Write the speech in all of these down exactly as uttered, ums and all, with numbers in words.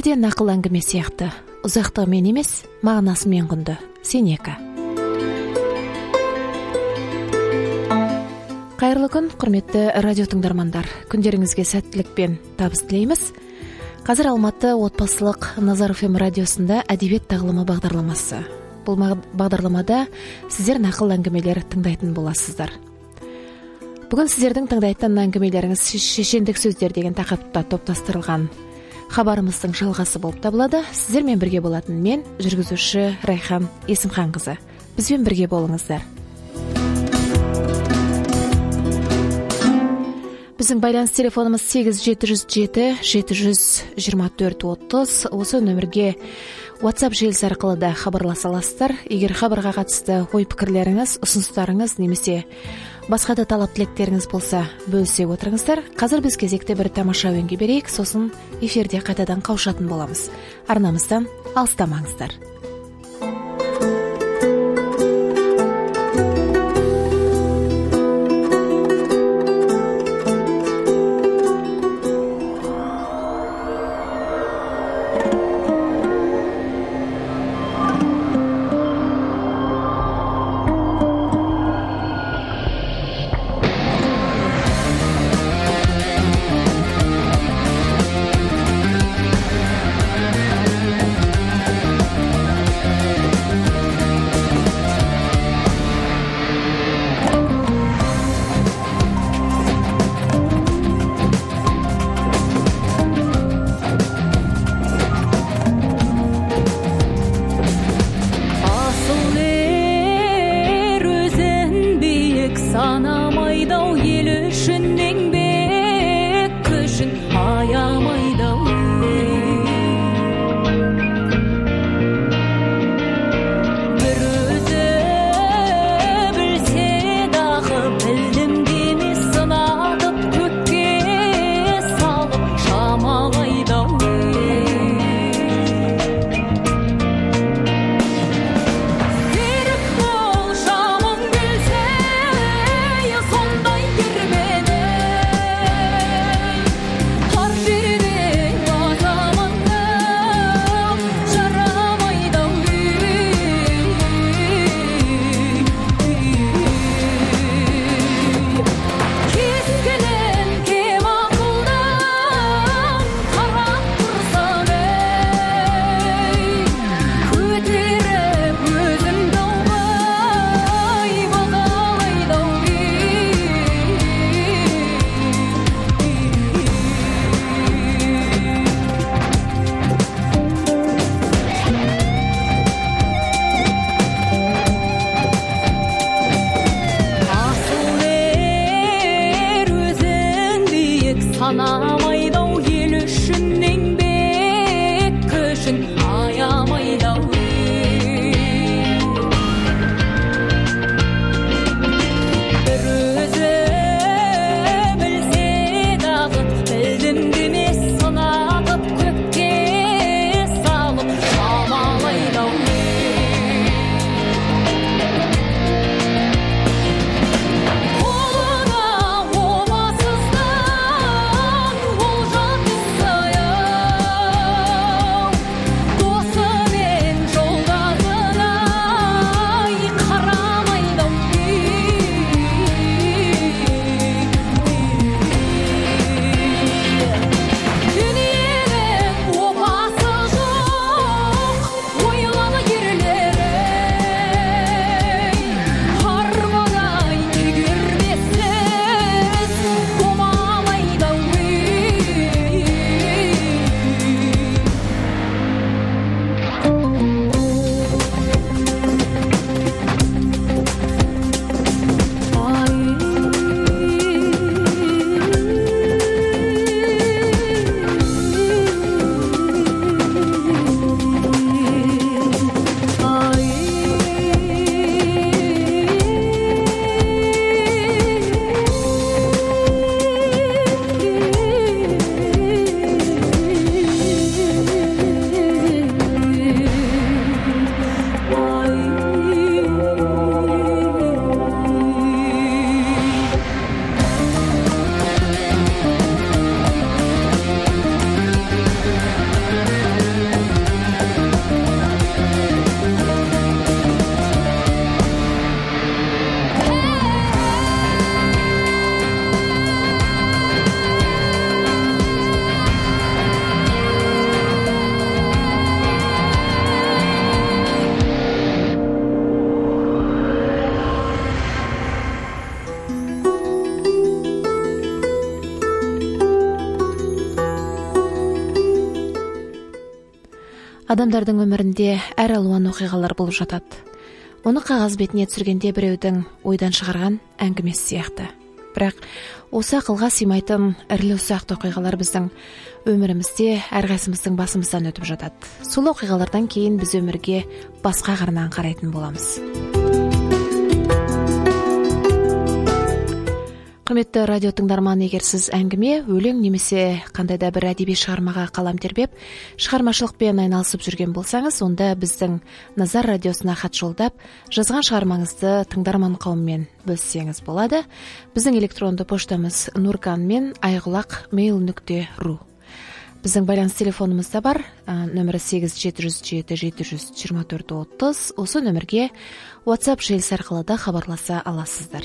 Эфирде нақыл әңгіме сияқты. Ұзақтығымен емес, мағынасымен құнды. Сенека. Қайырлы күн, құрметті радио тыңдармандар. Күндеріңізге сәттілік пен табыс тілейміз. Қазір Алматы отбасылық Назар эф эм радиосында әдебиет тағылымы бағдарламасы. Бұл бағдарламада сіздер нақыл әңгімелер тыңдайтын боласыздар. Бүгін сіздердің тыңдайтын әңгімелеріңіз шешендік сөздер деген тақырыпта топтастырылған хабарымыздың жалғасы болып табылады. Сіздермен бірге болатын мен, жүргізуші Райхан Есімханқызы. Бізбен бірге болыңыздар. Біздің байланыс телефонымыз сегіз жеті жүз жеті жеті жүз жиырма төрт отыз. Осы нөмірге WhatsApp желісі арқылы да хабарласа аласыздар. Егер хабарға қатысты ой пікірлеріңіз, ұсыныстарыңыз немесе басқа да талап тілектеріңіз болса, бөлісе отырыңыздар. Қазір біз кезекте бір тамаша әуенге берейік, сосын эфирде қайтадан қауышатын боламыз. Арнамыздан алыстамаңыздар. Sonday girmeden Адамдардың өмірінде әр алуан оқиғалар болып жатады. Оны қағаз бетіне түсіргенде біреудің ойдан шығарған әңгімесі сияқты. Бірақ осы ақылға сыймайтын ірілі ұсақты оқиғалар біздің өмірімізде әрқайсымыздың басымыздан өтіп жатады. Сол оқиғалардан кейін біз өмірге басқа қырынан қарайтын боламыз. Құрметті радио тыңдарман, егер сіз әңгіме, өлең немесе қандай да бір әдеби шығармаға қалам тербеп, шығармашылықпен айналысып жүрген болсаңыз, онда біздің Назар радиосына хат жолдап, жазған шығармаңызды тыңдарман қауыммен бөліссеңіз болады. Біздің электронды поштамыз нуркан мен айғұлақ мейл нүкте ру. Біздің байланыс телефонымыз да бар, нөмірі сегіз жеті жүз жеті жеті жүз жиырма төрт отыз. Осы нөмірге WhatsApp желісі арқылы да хабарласа аласыздар.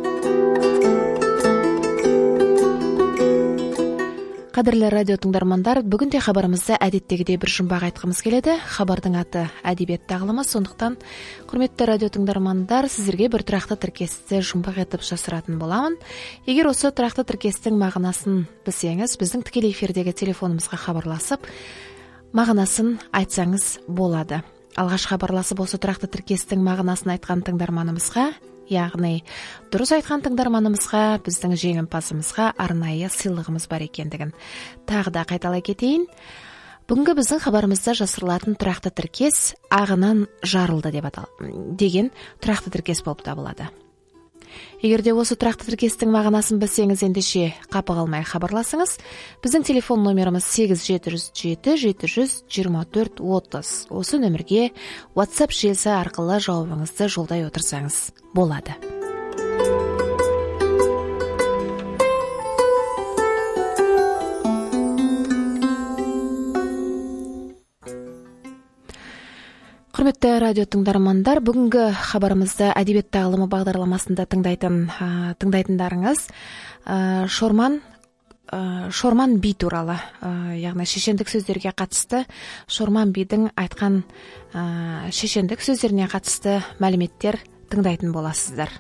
Қадірлі радио тыңдармандар, бүгінде хабарымызда әдеттегідей бір жұмбақ айтқымыз келеді. Хабардың аты әдебиет тағылымы, сондықтан құрметті радио тыңдармандар, сіздерге бір тұрақты тіркесті жұмбақ етіп жасыратын боламын. Егер осы тұрақты тіркестің мағынасын білсеңіз, біздің тікелей эфирдегі телефонымызға хабарласып, мағынасын айтсаңыз болады. Алғаш хабарласып осы тұрақты тіркестің мағынасын айтқан тыңдарманымызға, яғни дұрыс айтқан тыңдарманымызға, біздің жеңімпазымызға арнайы сыйлығымыз бар екендігін тағы да қайталай кетейін. Бүгінгі біздің хабарымызда жасырылатын тұрақты тіркес ағынан жарылды деп аталады деген тұрақты тіркес болып табылады. Егер де осы тұрақты тіркестің мағынасын білсеңіз, ендеше қапы қалмай хабарласыңыз. Біздің телефон номеріміз сегіз жеті жүз жеті жеті жүз жиырма төрт отыз. Осы нөмірге WhatsApp желісі арқылы жауабыңызды жолдай отырсаңыз болады. Құрметті радио тыңдармандар, бүгінгі хабарымызда әдебиет тағылымы бағдарламасында тыңдайтын тыңдайтындарыңыз Шорман Шорман би туралы, яғни шешендік сөздерге қатысты Шорман бидің айтқан шешендік сөздеріне қатысты мәліметтер тыңдайтын боласыздар.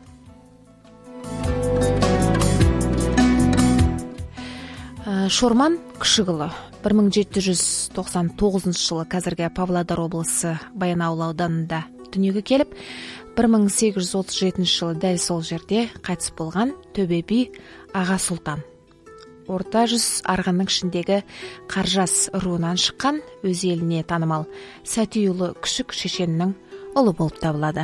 Шорман Күшікұлы бір мың жеті жүз тоқсан тоғызыншы жылы қазіргі Павлодар облысы Баянауыл ауданында дүниеге келіп, бір мың сегіз жүз отыз жетінші жылы дәл сол жерде қайтыс болған Төбе би Аға Сұлтан. Орта жүз арғынның ішіндегі Қаржас руынан шыққан, өз еліне танымал Сәтиұлы Күшік шешеннің ұлы болып табылады.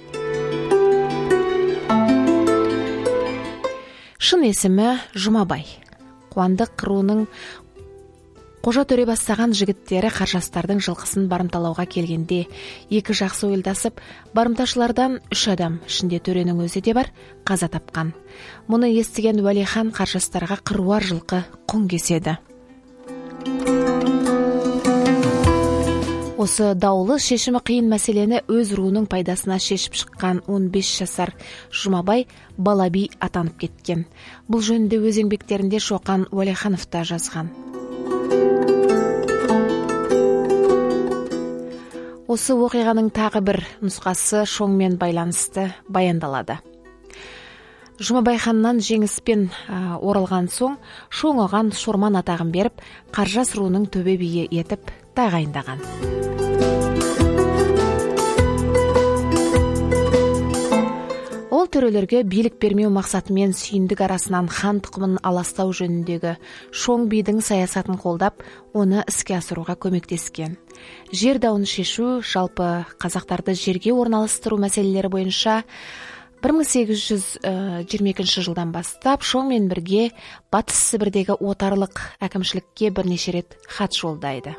Шын есімі Жұмабай. Қуандық руының қожа төре бастаған жігіттері Қаржастардың жылқысын барымталауға келгенде екі жақсы ойылдасып, барымташылардан үш адам, ішінде төренің өзі де бар, қаза тапқан. Мұны естіген Уәлихан Қаржастарға қыруар жылқы құн кеседі. Осы даулы шешімі қиын мәселені өз руының пайдасына шешіп шыққан он бес жасар Жұмабай Балаби атанып кеткен. Бұл жөнінде өз еңбектерінде Шоқан Уәлиханов та жазған. Осы оқиғаның тағы бір нұсқасы Шоңмен байланысты баяндалады. Жұмабай ханнан жеңіспен оралған соң, Шоң оған Шорман атағын беріп, Қаржас руының төбе биі етіп тағайындаған. Ол төрелерге билік бермеу мақсатымен сүйіндік арасынан хан тұқымын аластау жөніндегі Шоң бидің саясатын қолдап, оны іске асыруға көмектескен. Жер дауын шешу, жалпы қазақтарды жерге орналастыру мәселелері бойынша бір мың сегіз жүз жиырма екінші жылдан бастап Шоңмен бірге Батыс Сібірдегі отарлық әкімшілікке бірнеше рет хат жолдайды.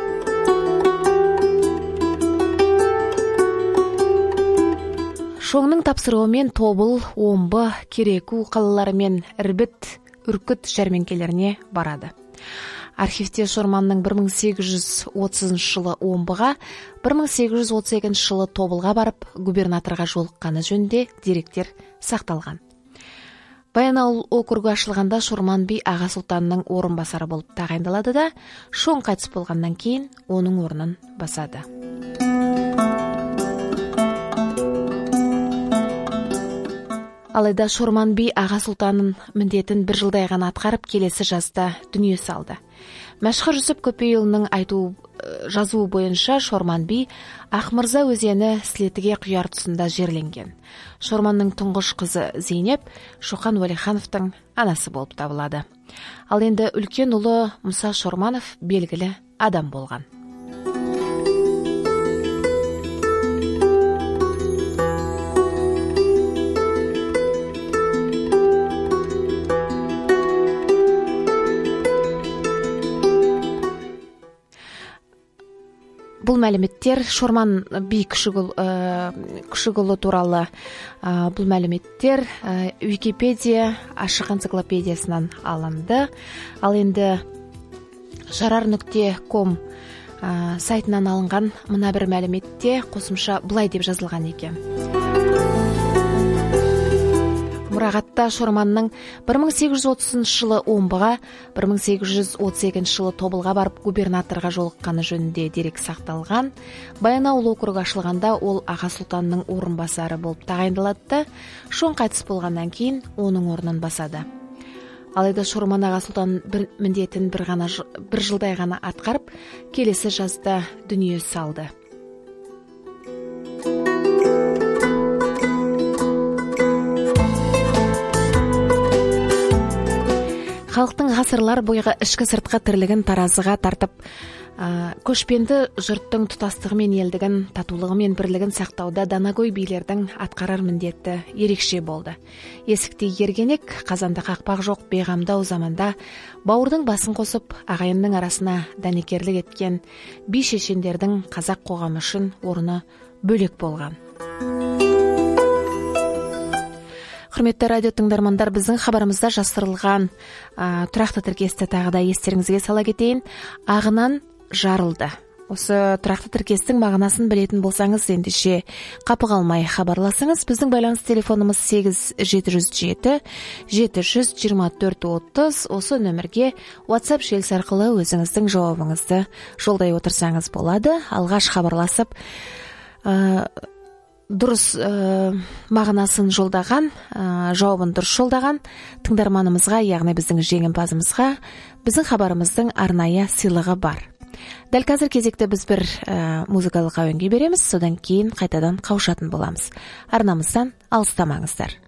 Шоңның тапсыруымен Тобыл, Омбы, Кереку қалалары мен Ірбіт, Үркіт жәрмеңкелеріне барады. Архивте Шорманның бір мың сегіз жүз отызыншы жылы Омбыға, бір мың сегіз жүз отыз екінші жылы Тобылға барып, губернаторға жолыққаны жөнінде деректер сақталған. Баянауыл округі ашылғанда Шорман би Аға Сұлтанның орынбасары болып тағайындалады да, Шоң қайтыс болғаннан кейін оның орнын басады. Алайда Шорман би Аға Сұлтанның міндетін бір жылдай ғана атқарып, келесі жазда дүние салды. Мәшһүр Жүсіп Көпейұлының айту жазуы бойынша Шорман би Ақмырза өзені Сілетіге құяр тұсында жерленген. Шорманның тұңғыш қызы Зейнеп Шоқан Уәлихановтың анасы болып табылады. Ал енді үлкен ұлы Мұса Шорманов белгілі адам болған. Бұл мәліметтер Шорман би Күшікұлы туралы бұл мәліметтер Википедия ашық энциклопедиясынан алынды. Ал енді жарар нүкте ком сайтынан алынған мына бір мәліметте қосымша былай деп жазылған екен. Мұрағатта Шорманның бір мың сегіз жүз отызыншы жылы Омбыға, бір мың сегіз жүз отыз екінші жылы Тобылға барып губернаторға жолыққаны жөнінде дерек сақталған. Баянауыл округі ашылғанда ол аға сұлтанның орынбасары болып тағайындалады. Шоң қайтыс болғаннан кейін оның орнын басады. Алайда Шорман аға сұлтан бір міндетін бір ғана бір жылдай ғана атқарып, келесі жазда дүние салды. Халықтың ғасырлар бойғы ішкі сыртқы тірлігін таразыға тартып, көшпенді жұрттың тұтастығы мен елдігін, татулығы мен бірлігін сақтауда данагөй билердің атқарар міндеті ерекше болды. Есікте ергенек, қазанда қақпақ жоқ бейғамдау заманда бауырдың басын қосып, ағайынның арасына дәнекерлік еткен би шешендердің қазақ қоғамы үшін орны бөлек болған. Құрметті радио тыңдармандар, біздің хабарымызда жасырылған ә, тұрақты тіркесті тағы да естеріңізге сала кетейін. Ағынан жарылды. Осы тұрақты тіркестің мағынасын білетін болсаңыз, ендеше қапы қалмай хабарласыңыз. Біздің байланыс телефонымыз сегіз жеті жүз жеті жеті жүз жиырма төрт отыз. Осы нөмірге WhatsApp желісі арқылы өзіңіздің жауабыңызды жолдай отырсаңыз болады. Алғаш хабарласып ә, дұрыс ә, мағынасын жолдаған, ә, жауабын дұрыс жолдаған тыңдарманымызға, яғни біздің жеңімпазымызға біздің хабарымыздың арнайы сыйлығы бар. Дәл қазір кезекті біз бір ә, музыкалық әуенге береміз, содан кейін қайтадан қауышатын боламыз. Арнамыздан алыстамаңыздар.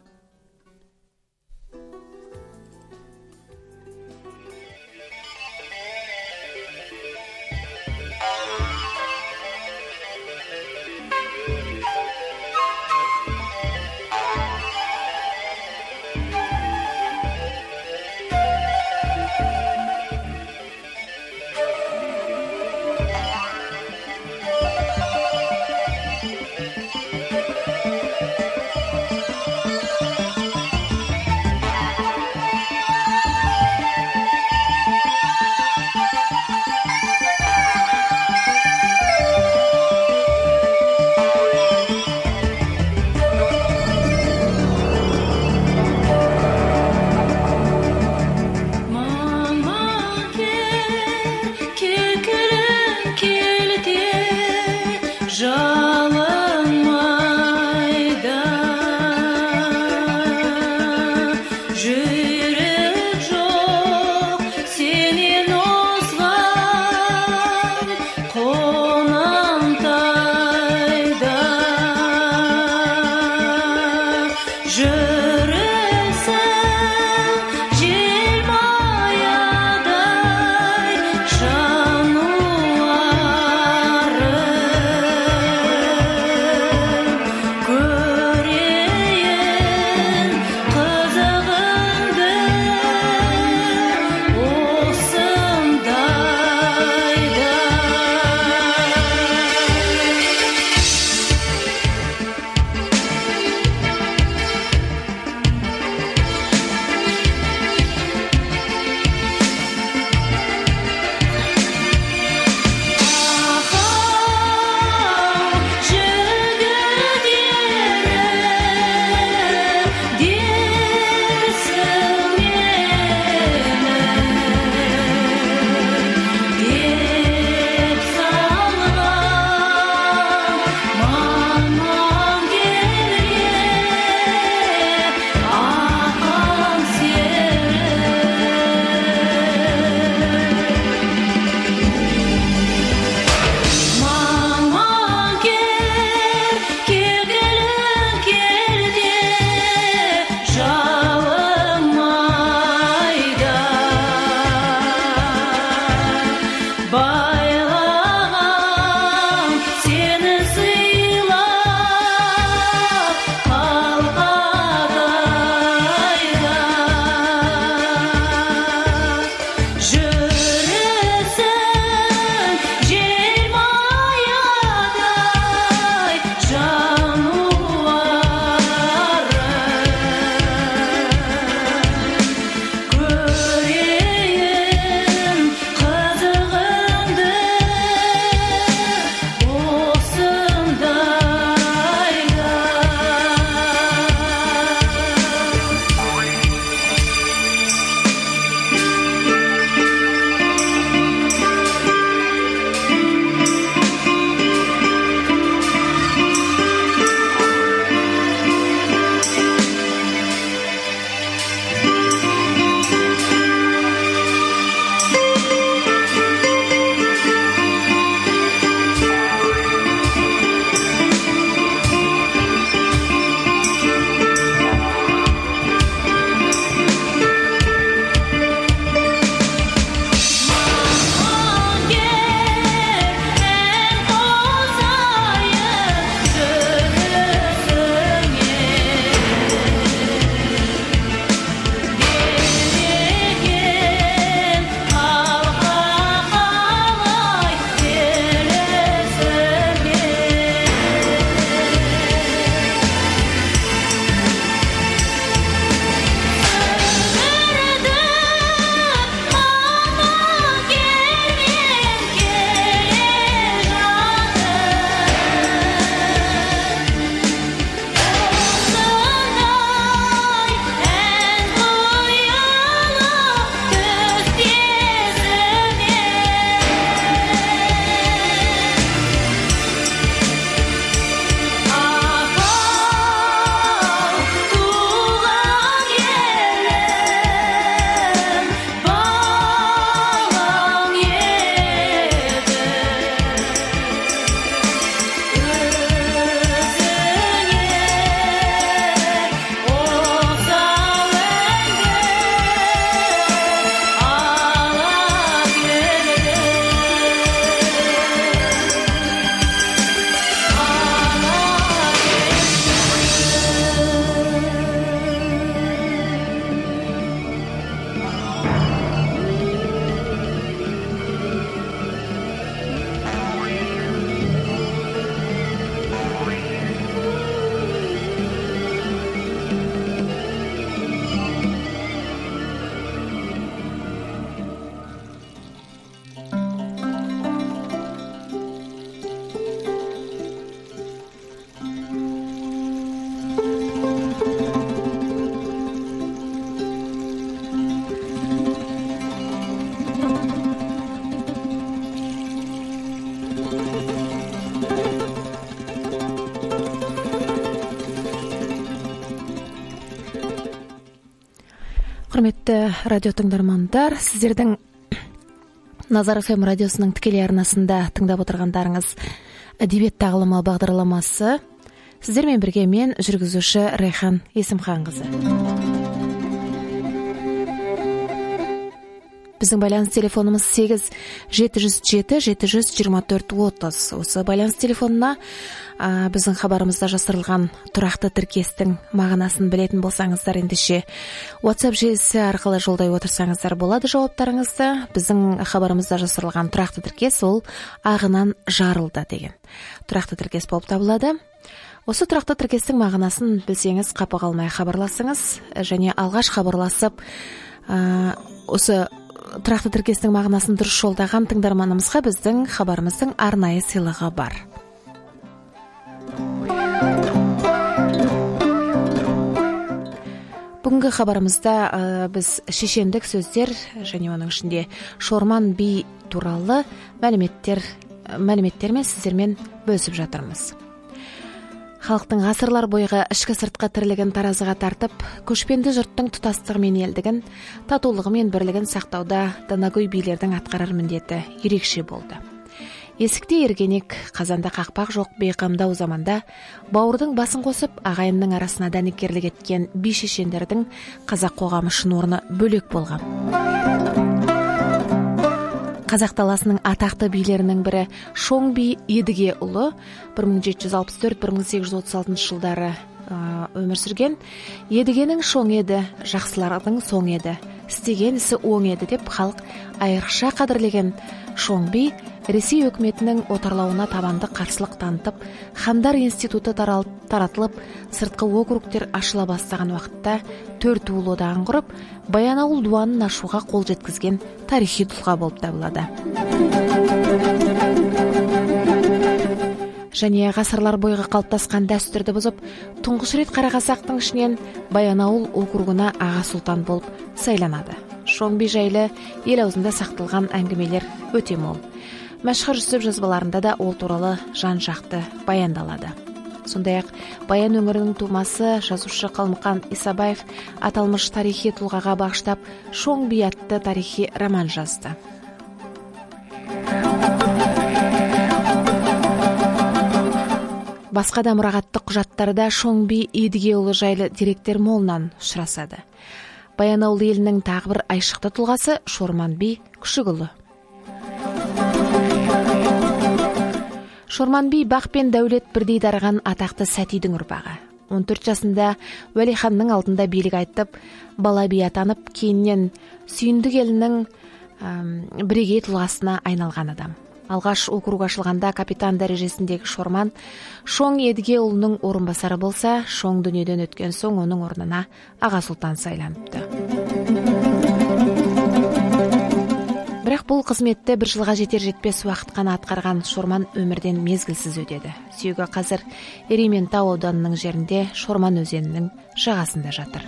Құрметті радио тыңдармандар, сіздердің Назар эф эм радиосының тікелей арнасында тыңдап отырғандарыңыз әдебиет тағылымы бағдарламасы. Сіздермен бірге мен жүргізуші Райхан Есімханқызы. Біздің байланыс телефонымыз сегіз жеті жүз жеті жеті жүз жиырма төрт отыз. Осы байланыс телефонына ә, біздің хабарымызда жасырылған тұрақты тіркестің мағынасын білетін болсаңыздар, ендеше WhatsApp желісі арқылы жолдай отырсаңыздар болады жауаптарыңызды. Біздің хабарымызда жасырылған тұрақты тіркес ол ағынан жарылды деген тұрақты тіркес болып табылады. Осы тұрақты тіркестің мағынасын білсеңіз, қапы қалмай хабарласыңыз, және алғаш хабарласып ә, осы тұрақты тіркестің мағынасын дұрыс жолдаған тыңдарманымызға біздің хабарымыздың арнайы сыйлығы бар. Бүгінгі хабарымызда ә, біз шешендік сөздер және оның ішінде Шорман би туралы мәліметтер мәліметтермен сіздермен бөлісіп жатырмыз. Халықтың ғасырлар бойғы ішкі сыртқы тірлігін таразыға тартып, көшпенді жұрттың тұтастығы мен елдігін, татулығы мен бірлігін сақтауда данагөй билердің атқарар міндеті ерекше болды. Есікте ергенек, қазанда қақпақ жоқ бейқамдау заманда, бауырдың басын қосып, ағайынның арасына дәнекерлік еткен би шешендердің қазақ қоғамы үшін орны бөлек болған. Қазақ даласының атақты билерінің бірі Шоң би Едігеұлы бір мың жеті жүз алпыс төрт - бір мың сегіз жүз отыз алтыншы жылдары өмір сүрген. Едігенің шоң еді, жақсылардың соң еді, істеген ісі оң еді деп халық айрықша қадірлеген Шоң би Ресей өкіметінің отарлауына табанды қарсылық танытып, хандар институты таратылып, сыртқы округтер ашыла бастаған уақытта төрт уыл одағын құрып, Баянауыл дуанын ашуға қол жеткізген тарихи тұлға болып табылады. Және ғасырлар бойғы қалыптасқан дәстүрді бұзып, тұңғыш рет Қарақасақтың ішінен Баянауыл округына аға сұлтан болып сайланады. Шоң би жайлы ел аузында сақталған әңгімелер өте мол. Мәшһүр жүсіп жазбаларында да ол туралы жан-жақты баяндалады. Сондай-ақ Баян өңірінің тумасы жазушы Қалмұқан Исабаев аталмыш тарихи тұлғаға бағыштап Шоң би атты тарихи роман жазды. Басқа да мұрағаттық құжаттарда Шоң би Едігеұлы жайлы деректер молынан ұшырасады. Баянауыл елінің тағы бір айшықты тұлғасы Шорман би Күшікұлы. Шорман би бақ пен дәулет бірдей дарыған атақты Сәтидің ұрпағы. он төрт жасында Уәлиханның алдында билік айтып, бала би атанып, кейіннен Сүйіндік елінің бірегей тұлғасына айналған адам. Алғаш округ ашылғанда капитан дәрежесіндегі Шорман Шоң Едігеұлының орынбасары болса, Шоң дүниеден өткен соң оның орнына аға сұлтан сайланыпты. Бірақ бұл қызметті бір жылға жетер жетпес уақыт қана атқарған Шорман өмірден мезгілсіз өтеді. Сүйегі қазір Ерейментау ауданының жерінде Шорман өзенінің жағасында жатыр.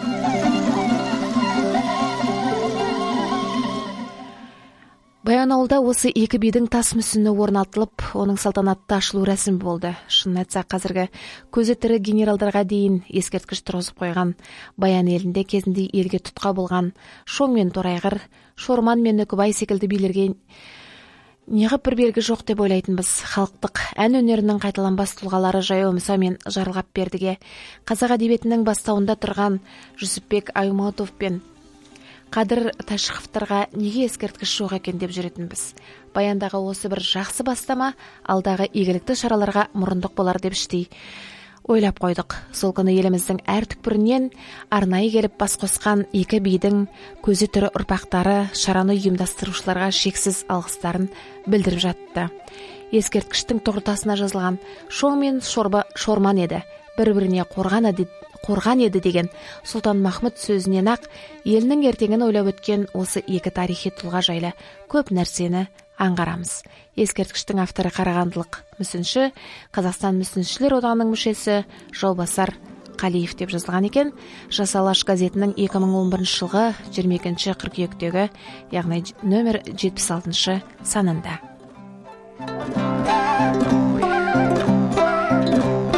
Баянауылда осы екі бидің тас мүсіні орнатылып, оның салтанатты ашылу рәсімі болды. Шынын айтсақ, қазіргі көзі тірі генералдарға дейін ескерткіш тұрғызып қойған Баян елінде кезінде елге тұтқа болған Шоң мен Торайғыр, Шорман мен Үкібай секілді билерге неғып бір белгі жоқ деп ойлайтынбыз. Халықтық ән өнерінің қайталанбас тұлғалары Жаяу Мұса мен Жарылғап Бердіге, қазақ әдебиетінің бастауында тұрған Жүсіпбек Аймауытов пен Қадыр Ташықовтарға неге ескерткіш жоқ екен деп жүретінбіз. Баяндағы осы бір жақсы бастама алдағы игілікті шараларға мұрындық болар деп іштей ойлап қойдық. Сол күні еліміздің әр түкпірінен арнайы келіп бас қосқан екі бидің көзі тірі ұрпақтары шараны ұйымдастырушыларға шексіз алғыстарын білдіріп жатты. Ескерткіштің тұғыртасына жазылған Шоң мен Шорман еді, бір-біріне қорған еді қорған еді деген Сұлтан Махмұт сөзінен ақ елінің ертеңін ойлап өткен осы екі тарихи тұлға жайлы көп нәрсені аңғарамыз. Ескерткіштің авторы қарағандылық мүсінші, Қазақстан мүсіншілер одағының мүшесі Жаубасар Қалиев деп жазылған екен. Жас Алаш газетінің екі мың он бірінші жылғы жиырма екінші қыркүйектегі, яғни нөмір жетпіс алтыншы санында.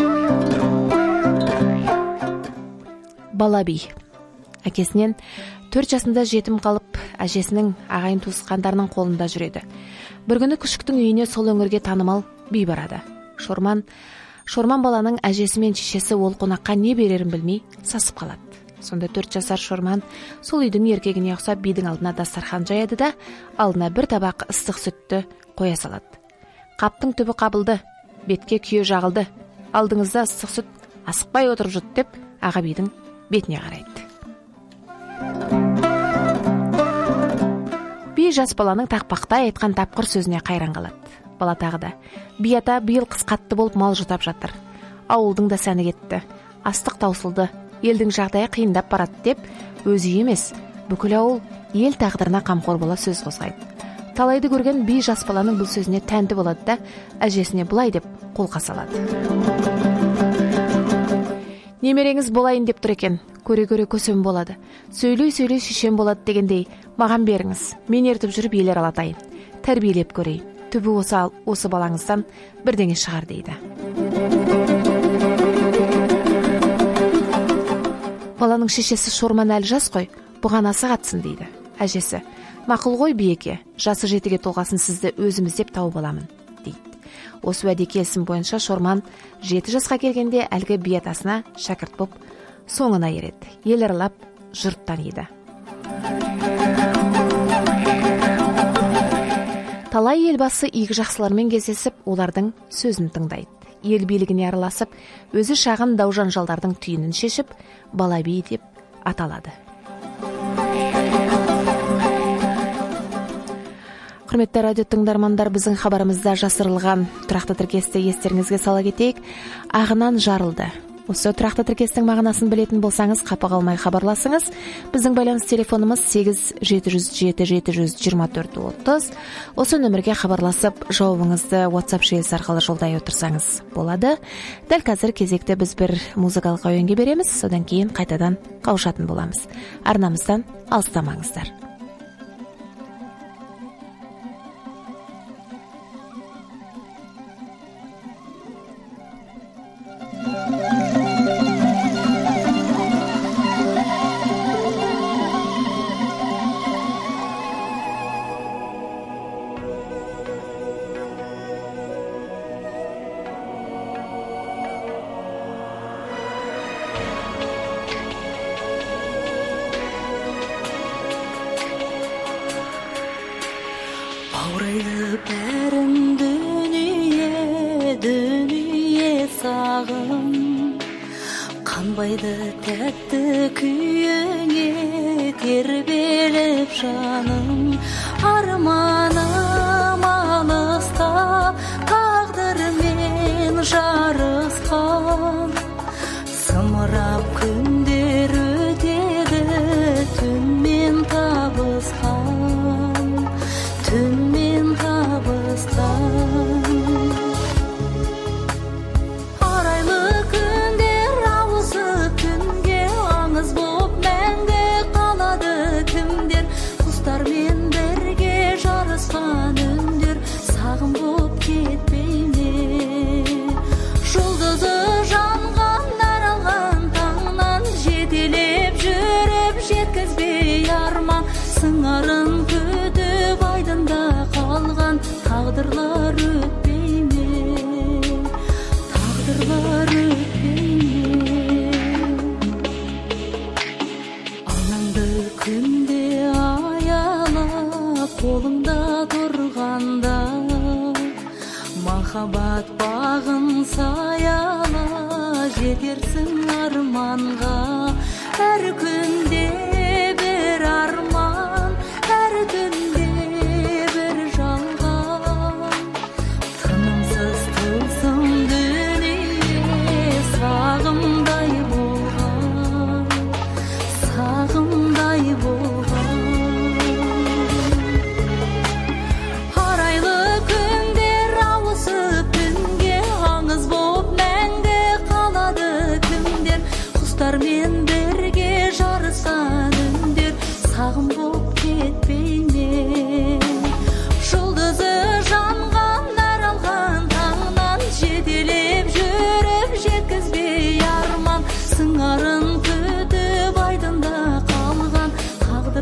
Бала би. Әкесінен төрт жасында жетім қалып, әжесінің ағайын туысқандарының қолында жүреді. Бір күні күшіктің үйіне сол өңірге танымал би барады. Шорман Шорман баланың әжесі мен шешесі ол қонаққа не берерін білмей сасып қалады. Сонда төрт жасар Шорман сол үйдің еркегіне ұқсап бидің алдына дастархан жаяды да алдына бір табақ ыстық сүтті қоя салады. Қаптың түбі қабылды, бетке күйе жағылды. Алдыңызда ыстық сүт, асықпай отырып жұт деп аға бидің бетіне қарайды. Би жас баланың тақпақтай айтқан тапқыр сөзіне қайран қалады. Бала тағы да: би ата, биыл қыс қатты болып мал жұтап жатыр. Ауылдың да сәні кетті. Астық таусылды. Елдің жағдайы қиындап барады деп өзі емес, бүкіл ауыл ел тағдырына қамқор бола сөз қозғайды. Талайды көрген би жас баланың бұл сөзіне тәнті болады да әжесіне былай деп қолқа салады: немереңіз болайын деп тұр екен, көре-көре көсем болады. Сөйлей-сөйлей шешем болады дегендей, маған беріңіз, мен ертіп жүріп елер алатайын, тәрбиелеп көрейін. Түбі осы, осы балаңыздан бірдеңе шығар дейді. Баланың шешесі: Шорман әлі жас қой, бұған асық атсын дейді. Әжесі: мақұл ғой биеке, жасы жетіге толғасын, сізді өзіміз деп тауып аламын дейді. Осы уәде келісім бойынша Шорман жеті жасқа келгенде әлгі би атасына шәкірт боп соңына ереді. Ел аралап жұрт таниды. Талай елбасы игі жақсылармен кездесіп, олардың сөзін тыңдайды. Ел билігіне араласып, өзі шағын дау-жанжалдардың түйінін шешіп, бала би деп аталады. Құрметті радио тыңдармандар, біздің хабарымызда жасырылған тұрақты тіркесті естеріңізге сала кетейік. Ағынан жарылды. Осы тұрақты тіркестің мағынасын білетін болсаңыз, қапа қалмай хабарласыңыз. Біздің байланыс телефонымыз сегіз жеті жүз жеті жеті жүз жиырма төрт отыз. Осы нөмірге хабарласып, жауабыңызды WhatsApp желісі арқылы жолдай отырсаңыз болады. Дәл қазір кезекті біз бір музыкалық әуенге береміз, содан кейін қайтадан қауышатын боламыз. Арнамыздан алыстамаңыздар. Баурайды бәрін дүние, дүние сағым, қанбайды тәтті күйіңе, тербеліп жаным. Арманым алыста, тағдырмен жарысқан, сымырап күндер өтеді, түнмен табысқан, түнмен табысқан. Арайлы күндер ауысып түнге, аңыз боп мәңгі қалады кімдер. Құстармен бірге жарысқан үндер, сағым боп кетпей ме? Жұлдызы жанған аралған таңнан, жетелеп жүріп жеткізбей арман. Сыңарын күтіп айдында қалған, тағдырлар өтпей ме? Тағдырлар өтпей ме? Анаңды күнде аялап, қолыңда тұрғанда, махаббат бағын саяла, жетерсің арманға. Әр күнде бір арман, әр түнде бір жалған, тынымсыз тылсым дүние, сағымдай болған, сағымдай болған. Арайлы күндер ауысып түнге, аңыз боп мәңгі қалады кімдер. Құстармен бірге жарысқан үндер, сағым боп кетпей ме? Жұлдызы жанған аралған таңнан, жетелеп жүріп жеткізбей арман. Сыңарын күтіп айдында қалған,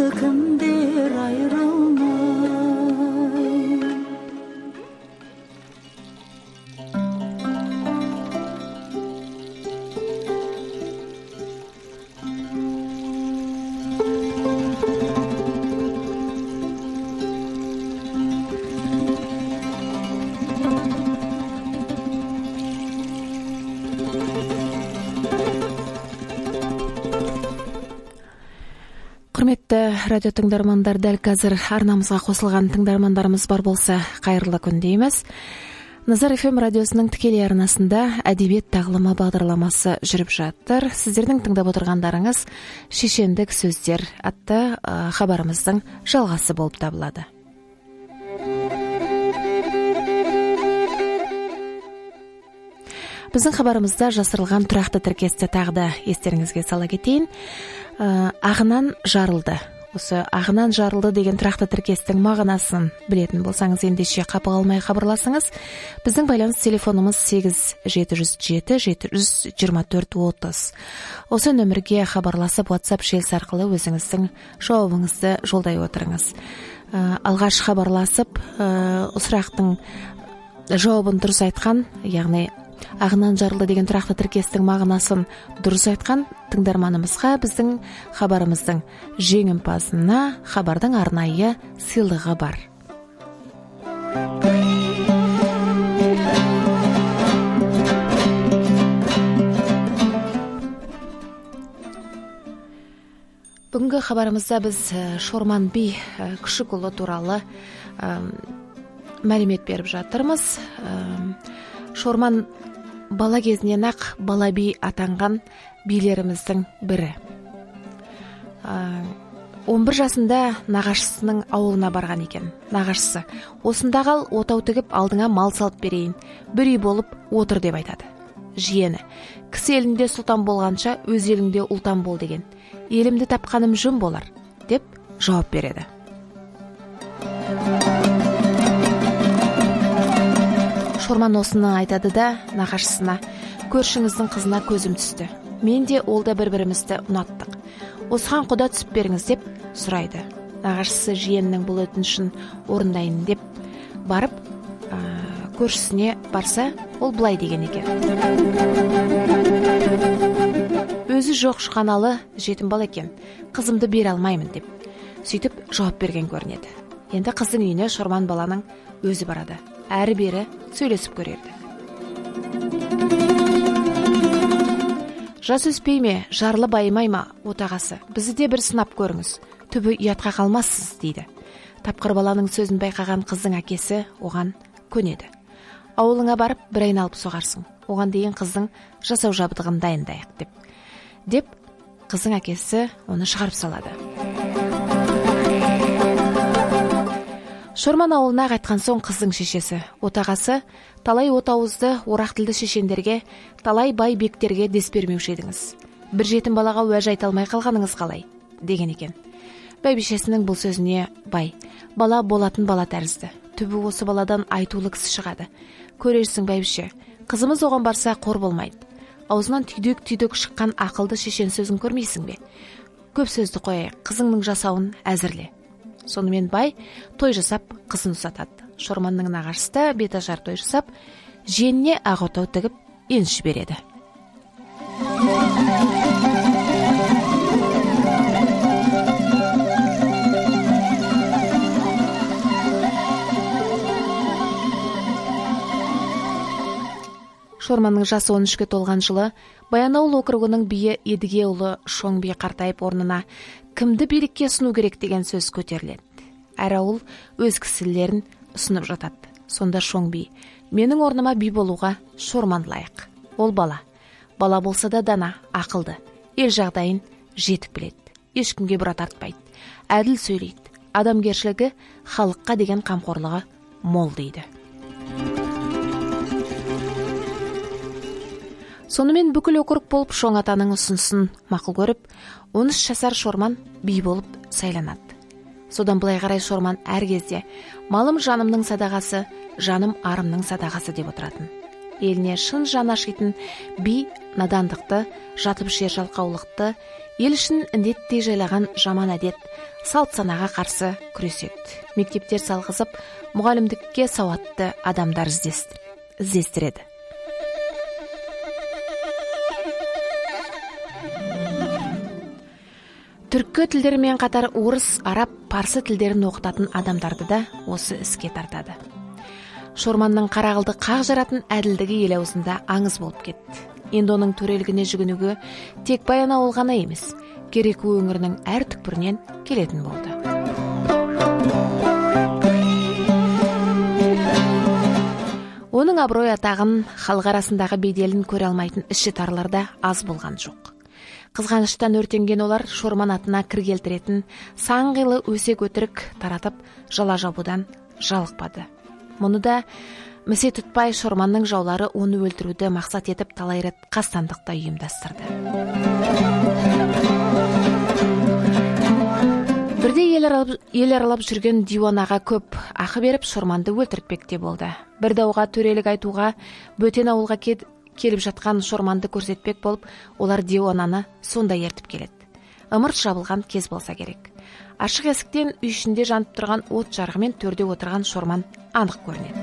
кімдер айрылмай. Құрметті радио тыңдармандар, дәл қазір арнамызға қосылған тыңдармандарымыз бар болса, қайырлы күн дейміз. Назар эф эм радиосының тікелей арнасында әдебиет тағылымы бағдарламасы жүріп жатыр. Сіздердің тыңдап отырғандарыңыз шешендік сөздер атты хабарымыздың жалғасы болып табылады. Біздің хабарымызда жасырылған тұрақты тіркесті тағы да естеріңізге сала кетейін. Ағынан жарылды. Осы ағынан жарылды деген тұрақты тіркестің мағынасын білетін болсаңыз, ендеше қапы қалмай хабарласыңыз. Біздің байланыс телефонымыз сегіз жеті жүз жеті жеті жүз жиырма төрт отыз. Осы нөмірге хабарласып, WhatsApp желісі арқылы өзіңіздің жауабыңызды жолдай отырыңыз. Алғаш хабарласып, сұрақтың жауабын дұрыс айтқан, яғни ағынан жарылды деген тұрақты тіркестің мағынасын дұрыс айтқан тыңдарманымызға біздің хабарымыздың жеңімпазына хабардың арнайы сыйлығы бар. Бүгінгі хабарымызда біз Шорман би Күшікұлы туралы мәлімет беріп жатырмыз. Шорман бала кезінен ақ бала би атанған билеріміздің бірі. он бір жасында нағашысының ауылына барған екен. Нағашысы: осында қал, отау тігіп алдыңа мал салып берейін, бір үй болып отыр деп айтады. Жиені: кісі елінде сұлтан болғанша өз еліңде ұлтан бол деген. Елімді тапқаным жөн болар деп жауап береді. Шорман осыны айтады да нағашысына: көршіңіздің қызына көзім түсті. Мен де ол да бір-бірімізді ұнаттық. Осыған құда түсіп беріңіз деп сұрайды. Нағашысы жиеннің бұл өтінішін орындайын деп барып, ә, көршісіне барса, ол былай деген екен: өзі жоқ шықаналы жетім бала екен, қызымды бере алмаймын деп сөйтіп жауап берген көрінеді. Енді қыздың үйіне Шорман баланың өзі барады. Әрі-бері сөйлесіп көрерді. Жас өспей ме, жарлы байымай ма, отағасы, бізді де бір сынап көріңіз, түбі ұятқа қалмассыз дейді. Тапқыр баланың сөзін байқаған қыздың әкесі оған көнеді. Ауылыңа барып бір айналып соғарсың, оған дейін қыздың жасау жабдығын дайындайық деп. Деп қыздың әкесі оны шығарып салады. Шорман ауылына қайтқан соң қыздың шешесі, отағасы: талай отауызды орақ тілді шешендерге, талай бай бектерге дес бермеуші едіңіз. Бір жетім балаға уәж айта алмай қалғаныңыз қалай? Деген екен. Бәйбішесінің бұл сөзіне бай: бала болатын бала тәрізді. Түбі осы баладан айтулы кісі шығады. Көрерсің бәйбіше, қызымыз оған барса қор болмайды. Аузынан түйдек-түйдек шыққан ақылды шешен сөзін көрмейсің бе? Көп сөзді қояйық, қызыңның жасауын әзірле. Сонымен бай той жасап қызын ұзатады. Шорманның нағашысы да беташар той жасап, жиеніне ақ отау тігіп енші береді. Шорманның жасы он үшке толған жылы Баянауыл округының биі Едігеұлы Шоң би қартайып, орнына кімді билікке ұсыну керек деген сөз көтеріледі. Әр ауыл өз кісілерін ұсынып жатады. Сонда Шоң би: менің орныма би болуға Шорман лайық. Ол бала. Бала болса да дана, ақылды. Ел жағдайын жетік біледі. Ешкімге бұра тартпайды. Әділ сөйлейді. Адамгершілігі, халыққа деген қамқорлығы мол дейді. Сонымен бүкіл округ болып Шоң атаның ұсынысын мақұл көріп, он үш жасар Шорман би болып сайланады. Содан былай қарай Шорман әр кезде малым жанымның садағасы, жаным арымның садағасы деп отыратын. Еліне шын жан ашитын би надандықты, жатып жер жалқаулықты, ел ішін індеттей жайлаған жаман әдет, салт санаға қарсы күреседі. Мектептер салғызып, мұғалімдікке сауатты адамдар іздестіреді. Түркі тілдерімен қатар орыс, араб, парсы тілдерін оқытатын адамдарды да осы іске тартады. Шорманның қарағылды қақ жаратын әділдігі ел аузында аңыз болып кетті. Енді оның төрелігіне жүгінуге тек Баянауыл ғана емес, Кереку өңірінің әр түкпірінен келетін болды. Оның абырой атағын, халық арасындағы беделін көре алмайтын іші тарларда аз болған жоқ. Қызғаныштан өртенген олар Шорман атына кір келтіретін сан қилы өсек өтірік таратып, жала жабудан жалықпады. Мұны да місе тұтпай Шорманның жаулары оны өлтіруді мақсат етіп талай рет қастандықта ұйымдастырды. Бірде ел аралап жүрген диуанаға көп ақы беріп Шорманды өлтіртпекте болды. Бір дауға төрелік айтуға бөтен ауылға келіп жатқан Шорманды көрсетпек болып, олар диуананы сонда ертіп келеді. Ымырт жабылған кез болса керек. Ашық есіктен үй ішінде жанып тұрған от жарығымен төрде отырған Шорман анық көрінеді.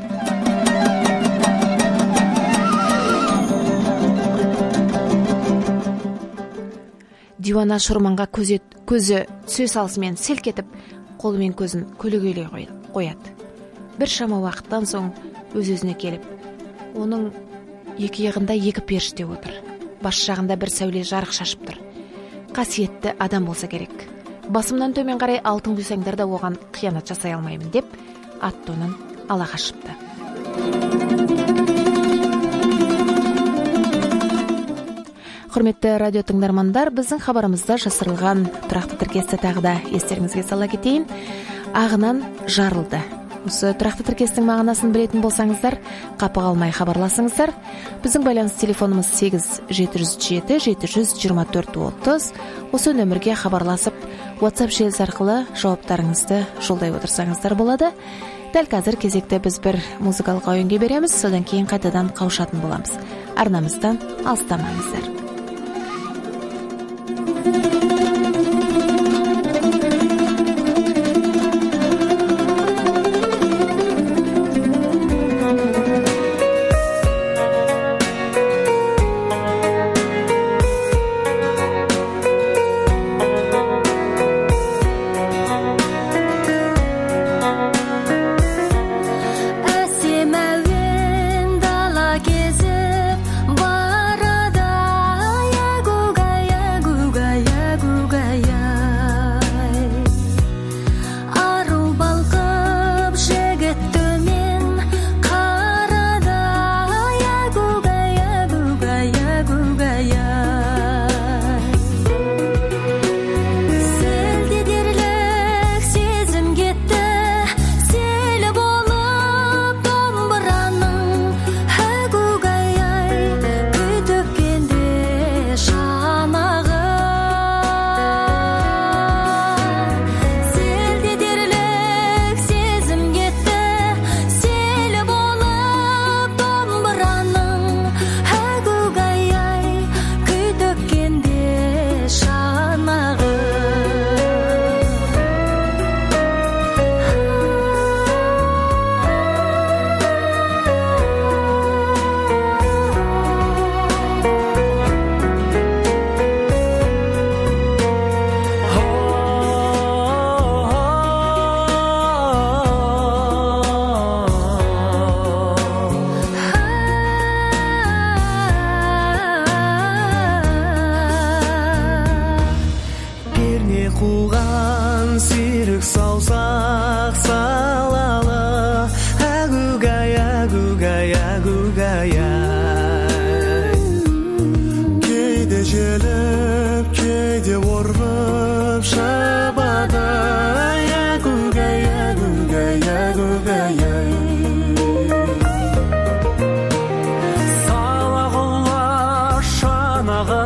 Диуана Шорманға көзі түсе салысымен селк етіп, қолымен көзін көлегейлей қояды. Бір шама уақыттан соң өз-өзіне келіп, оның екі иығында екі періште отыр. Бас жағында бір сәуле жарық шашып тұр. Қасиетті адам болса керек. Басымнан төмен қарай алтын құйсаңдар да оған қиянат жасай алмаймын деп, ат-тонын ала қашыпты. Құрметті радио тыңдармандар, біздің хабарымызда жасырылған тұрақты тіркесті тағы да естеріңізге сала кетейін. Ағынан жарылды. Осы тұрақты тіркестің мағынасын білетін болсаңыздар, қапы қалмай хабарласыңыздар. Біздің байланыс телефонымыз сегіз жеті жүз жеті жеті жүз жиырма төрт отыз. Осы нөмірге хабарласып, WhatsApp желісі арқылы жауаптарыңызды жолдай отырсаңыздар болады. Дәл қазір кезекті біз бір музыкалық ойынға береміз, содан кейін қайтадан қауышатын боламыз. Арнамыздан алыстамаңыздар.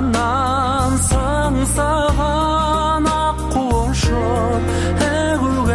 Саған ақ қошып, әгугай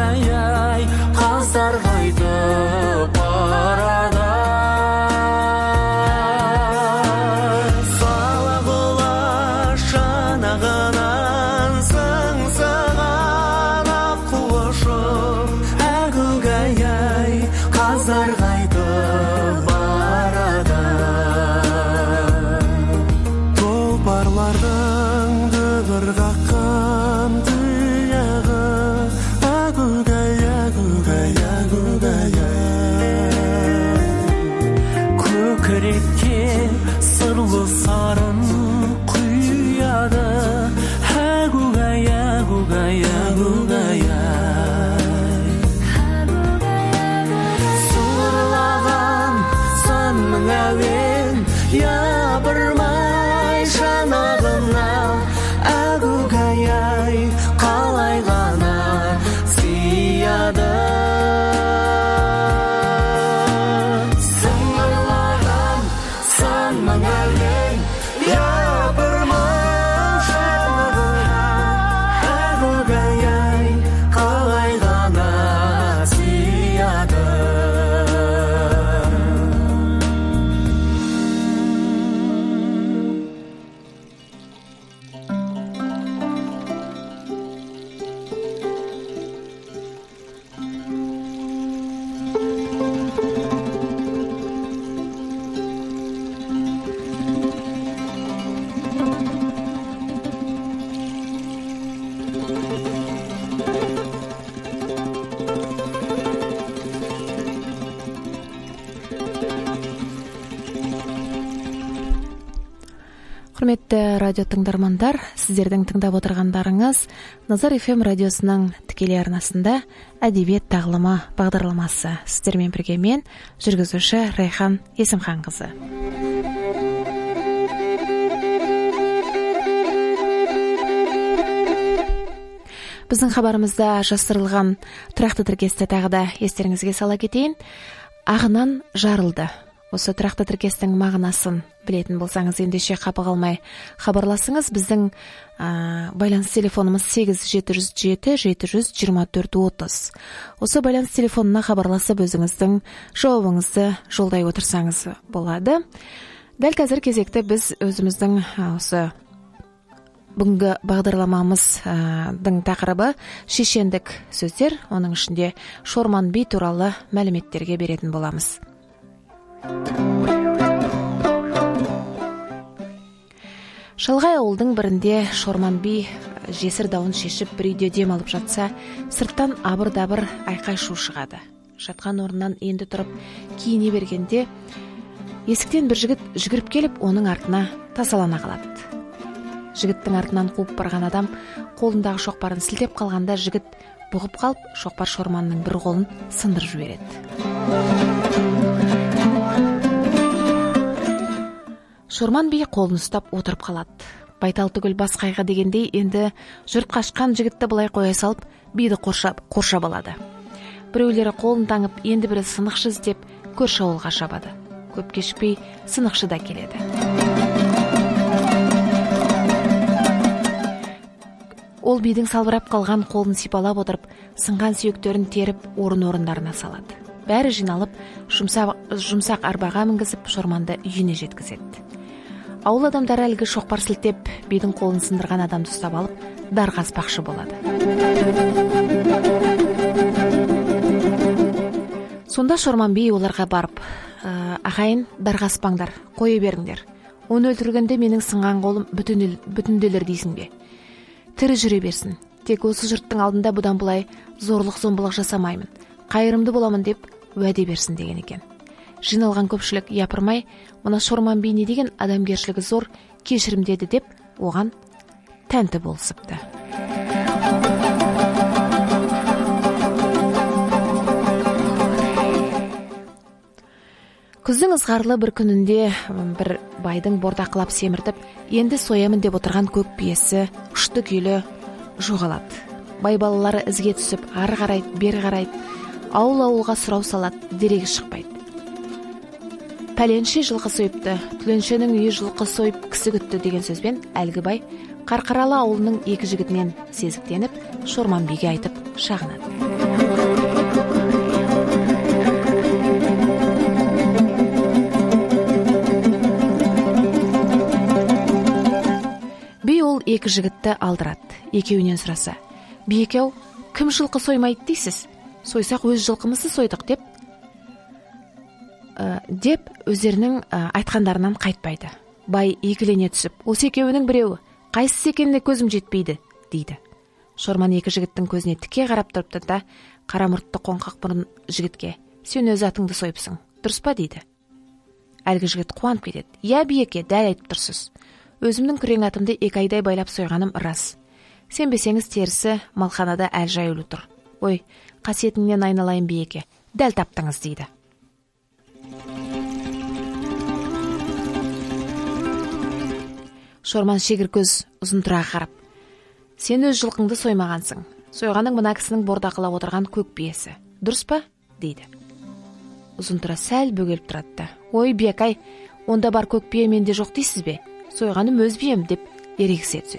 Құрметті радио тыңдармандар, сіздердің тыңдап отырғандарыңыз Назар эф эм радиосының тікелей арнасында әдебиет тағылымы бағдарламасы. Сіздермен бірге мен, жүргізуші Райхан Есімханқызы. Біздің хабарымызда жасырылған тұрақты тіркесті тағы да естеріңізге сала кетейін. Ағынан жарылды. Осы тұрақты тіркестің мағынасын білетін болсаңыз, ендеше қапы қалмай хабарласыңыз. Біздің ә, байланыс телефонымыз сегіз жеті жүз жеті жеті жүз жиырма төрт отыз. Осы байланыс телефонына хабарласып өзіңіздің жауабыңызды жолдай отырсаңыз болады. Дәл қазір кезекті біз өзіміздің осы бүгінгі бағдарламамыздың тақырыбы шешендік сөздер, оның ішінде Шорман би туралы мәліметтерге беретін боламыз. Шалғай ауылдың бірінде Шорман би жесір дауын шешіп бір үйде дем алып жатса, сырттан абыр-дабыр айқай шу шығады. Жатқан орнынан енді тұрып киіне бергенде есіктен бір жігіт жүгіріп келіп оның артына тасалана қалады. Жігіттің артынан қуып барған адам қолындағы шоқпарын сілтеп қалғанда жігіт бұғып қалып, шоқпар Шорманның бір қолын сындырып жібереді. Шорман би қолын ұстап отырып қалады. Байтал түгіл бас қайғы дегендей, енді жұрт қашқан жігітті былай қоя салып, биді қоршап, қоршап алады. Біреулері қолын таңып, енді бірі сынықшы іздеп көрші ауылға шабады. Көп кешікпей сынықшы да келеді. Ол бидің салбырап қалған қолын сипалап отырып, сынған сүйектерін теріп, орын-орындарына салады. Бәрі жиналып, жұмсақ, жұмсақ арбаға мінгізіп, Шорманды үйіне жеткізеді. Ауыл адамдары әлгі шоқпар сілтеп, бидің қолын сындырған адамды ұстап алып, дарға аспақшы болады. Сонда Шорман би оларға барып, ағайын, дарға аспаңдар, қойы беріңдер. Оны өлтіргенде менің сынған қолым бүтінделер дейсің бе? Тірі жүре берсін. Тек осы жұрттың алдында бұдан бұлай зорлық зомбылық жасамаймын, қайырымды боламын деп уәде берсін деген екен. Жиналған көпшілік япырмай, мына Шорман би не деген адамгершілігі зор, кешірім деді деп, оған тәнті болсыпты. Күздің ызғарлы бір күнінде бір байдың бордақылап семіртіп, енді соямын деп отырған көк биесі ұшты күйлі жоғалады. Бай балалары ізге түсіп, ары қарайды, бері қарайды, ауыл-ауылға сұрау салады, дерегі шықпайды. Пәленше жылқы сойыпты, түленшенің үйі жылқы сойып кісі күтті деген сөзбен әлгі бай Қарқаралы ауылының екі жігітінен сезіктеніп, Шорман биге айтып шағынады. Екі жігітті алдырады. Екеуінен сұраса, би екеу, кім жылқы соймайды дейсіз? Сойсақ өз жылқымызды сойдық деп, ә, деп өздерінің ә, айтқандарынан қайтпайды. Бай екілене түсіп, осы екеуінің біреуі, қайсысы екеніне көзім жетпейді, дейді. Шорман екі жігіттің көзіне тіке қарап тұрыпты да, қара мұртты қоңқақ мұрын жігітке, сен өз атыңды сойыпсың, дұрыс па дейді. Әлгі жігіт қуанып кетеді. Я би еке, дәл айтып тұрсыз. Өзімнің күрең атымды екі айдай байлап сойғаным рас. Сенбесеңіз терісі малханада әл жаюлы тұр. Ой, қасиетіңнен айналайын би еке, дәл таптыңыз дейді. Шорман шегір көз ұзын тұра қарап, сен өз жылқыңды соймағансың. Сойғаның мына кісінің бордақылап отырған көк биесі. Дұрыс па? дейді. Ұзын тұра сәл бөгеліп тұрады. Ой, биекай, онда бар көк бие менде жоқ дейсіз бе? Сойғаным өз бием деп ерегісе түседі.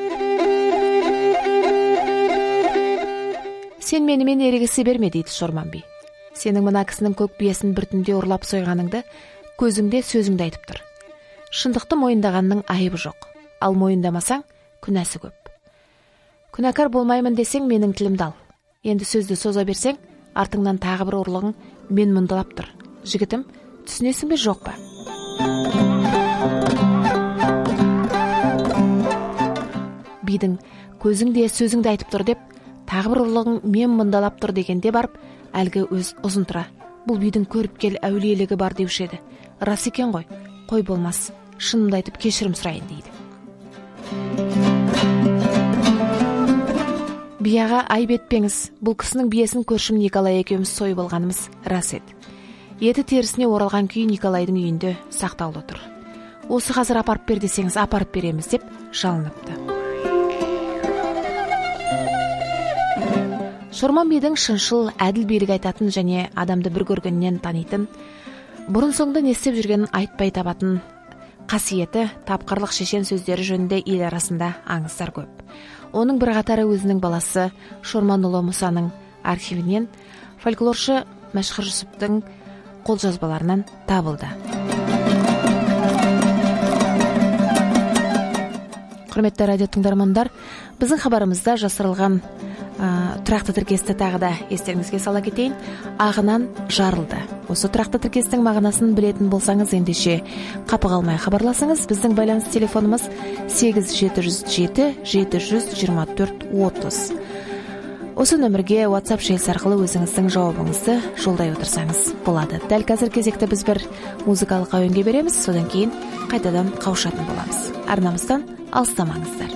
Сен менімен ерегісе берме дейді Шорман би. Сенің мына кісінің көк биесін бір түнде ұрлап сойғаныңды көзіңде сөзіңді айтып тұр. Шындықты мойындағанның айыбы жоқ. Ал мойындамасаң, күнәсі көп. Күнәкар болмаймын десең, менің тілімді ал. Енді сөзді соза берсең, артыңнан тағы бір ұрлығың мен мұндалап тұр. Жігітім, түсінесің бе жоқ па? Бидің көзіңде сөзіңді айтып тұр деп, тағы бір ұрлығың мен мұндалап тұр дегенде барып, әлгі өз ұзын тұра. Бұл бидің көріп кел әулиелігі бар деуші еді. Рас екен ғой, қой болмас, шынымды айтып кешірім сұрайын дейді. Бияға айып етпеңіз, бұл кісінің биесін көршім Николай екеуміз сойып алғанымыз рас еді. Еті терісіне оралған күй Николайдың үйінде сақтаулы тұр. Осы қазір апарып бер десеңіз апарып береміз деп жалыныпты. Шорман бидің шыншыл, әділ билік айтатын және адамды бір көргеннен танитын, бұрын соңды не істеп жүргенін айтпай табатын қасиеті, тапқырлық шешен сөздері жөнінде ел арасында аңыздар көп. Оның бір қатары өзінің баласы Шорманұлы Мұсаның архивінен, фольклоршы Мәшһүр Жүсіптің қолжазбаларынан табылды. Құрметті радио тыңдармандар, біздің хабарымызда жасырылған ә, тұрақты тіркесті тағы да естеріңізге сала кетейін. Ағынан жарылды. Осы тұрақты тіркестің мағынасын білетін болсаңыз, ендеше қапы қалмай хабарласыңыз. Біздің байланыс телефонымыз сегіз жеті жүз жеті жеті жүз жиырма төрт отыз. Осы нөмірге WhatsApp желісі арқылы өзіңіздің жауабыңызды жолдай отырсаңыз болады. Дәл қазір кезекті біз бір музыкалық әуенге береміз, содан кейін қайтадан қауышатын боламыз. Арнамыздан алыстамаңыздар.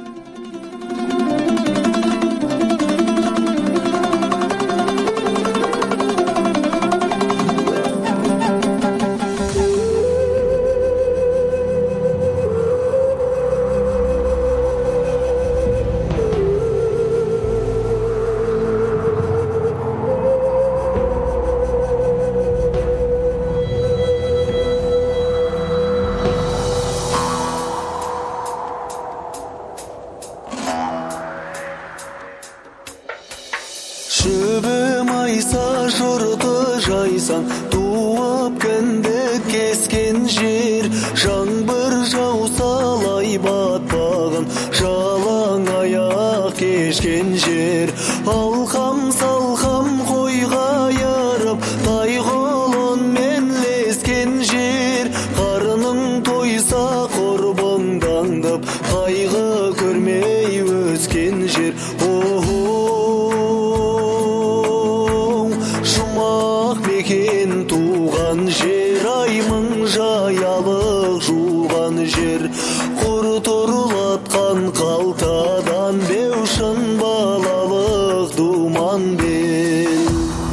Шөбім айса жұрты жайсан, туып кіндік кескен жер, жаңбыр жауса лай батпаған, жалаң аяқ кешкен жер. Алқам салқам қойға ярып, тай қолонмен лескен жер, қарының тойса құрбыңдаңдып, қайғы көрмей өскен жер. Туған жер, аймың жаялық жуған жер, құр тұрлатқан қалтадан беушін балалық думан бел.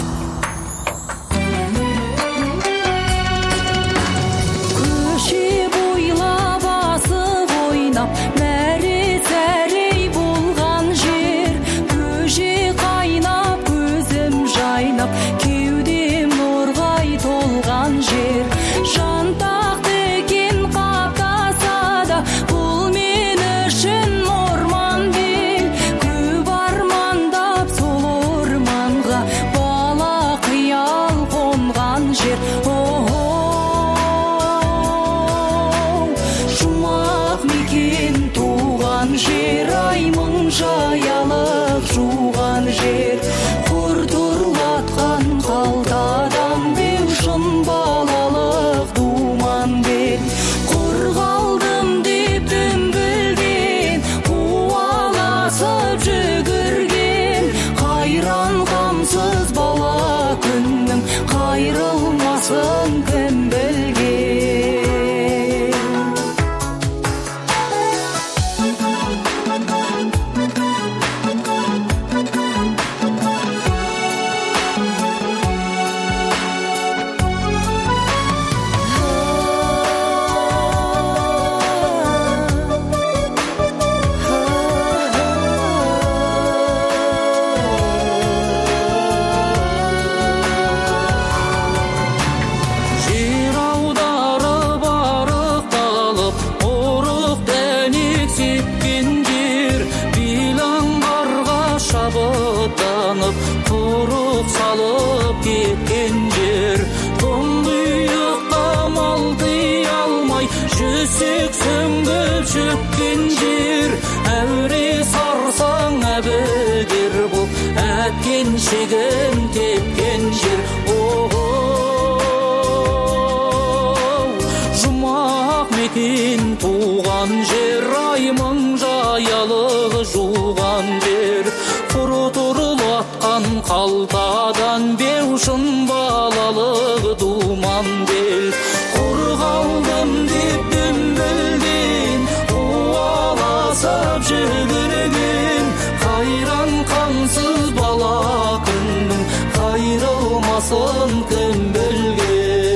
Көше бойлап асық ойнап, мәре-сәрей болған жер, көже қайнап, көзім жайнап, кеудем толған жер. Жантақты екен қаптаса да, бұл мен үшін орман бел. Көп армандап сол орманға бала қиял қонған жер. Жұмақ мекен туған жер, аймың жаялық жуған жер, құр тұрлатқан қалтадан балалық думан бел. Құр қалдым деп дүмбілден, қуаласып жүгірген, қайран қамсыз бала күннің қайрылмасын кім білген. Құрық салып кеткен жер, тұңғиыққа малдый алмай, жүсек сөңгіп шөккен жер, әуре сарсаң әбігер бұл, әткен шегін тепкен жер. Жұмақ мекен туған жер, аймың жаялығы жуған жер, құры тұрлатқан қалтадан беушін балалық думан бел. Құр қалдым деп дүмбіл асын кім білген.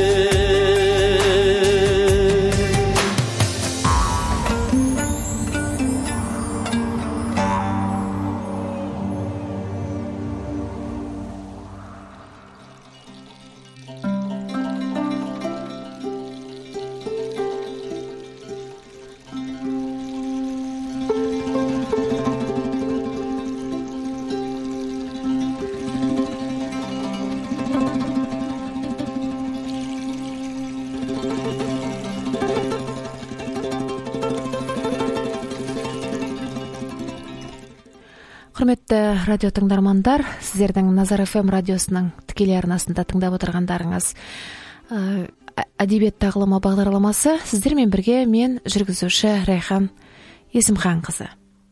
Құрметті радио тыңдармандар, сіздердің Назар эф эм радиосының тікелей арнасында тыңдап отырғандарыңыз әдебиет тағылымы бағдарламасы. Сіздермен бірге мен жүргізуші Райхан Есімханқызы.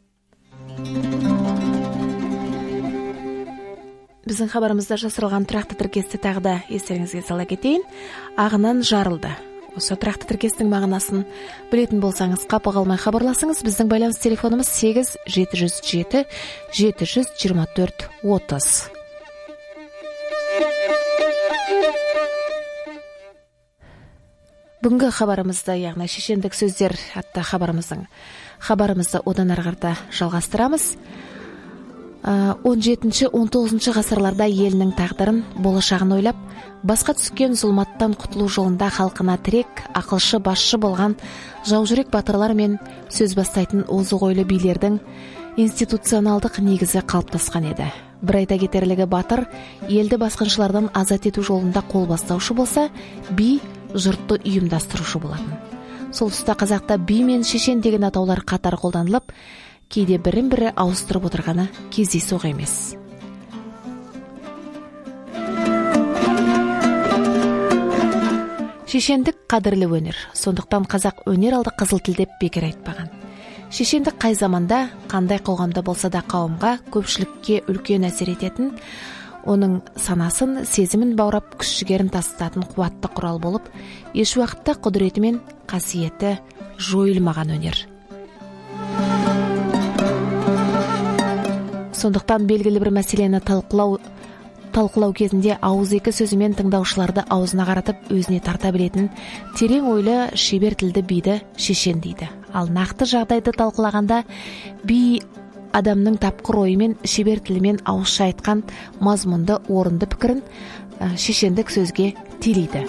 Біздің хабарымызда жасырылған тұрақты тіркесті тағы да естеріңізге сала кетейін. Ағынан жарылды. Осы тұрақты тіркестің мағынасын білетін болсаңыз, қапы қалмай хабарласыңыз. Біздің байланыс телефонымыз сегіз жеті жүз жеті жеті жүз жиырма төрт отыз. Бүгінгі хабарымызды, яғни шешендік сөздер атты хабарымыздың хабарымызды одан ары қарата жалғастырамыз. он жетінші он тоғызыншы ғасырларда елінің тағдырын, болашағын ойлап, басқа түскен зұлматтан құтылу жолында халқына тірек, ақылшы, басшы болған жаужүрек батырлар мен сөз бастайтын озық ойлы билердің институционалдық негізі қалыптасқан еді. Бір айта кетерлігі, батыр елді басқыншылардан азат ету жолында қол бастаушы болса, би жұртты ұйымдастырушы болатын. Сол тұста қазақта би мен шешен деген атаулар қатар қолданылып, кейде бірін-бірі ауыстырып отырғаны кездейсоқ емес. Шешендік қадірлі өнер. Сондықтан қазақ өнер алды қызыл тіл деп бекер айтпаған. Шешендік қай заманда, қандай қоғамда болса да қауымға, көпшілікке үлкен әсер ететін, оның санасын, сезімін баурап, күш-жігерін тасытатын қуатты құрал болып, еш уақытта құдіреті мен қасиеті жойылмаған өнер. Сондықтан белгілі бір мәселені талқылау талқылау кезінде ауыз екі сөзімен тыңдаушыларды аузына қаратып өзіне тарта білетін терең ойлы шебер тілді биді шешен дейді. Ал нақты жағдайды талқылағанда би адамның тапқыр ойымен, шебер тілімен ауызша айтқан мазмұнды, орынды пікірін шешендік сөзге телейді.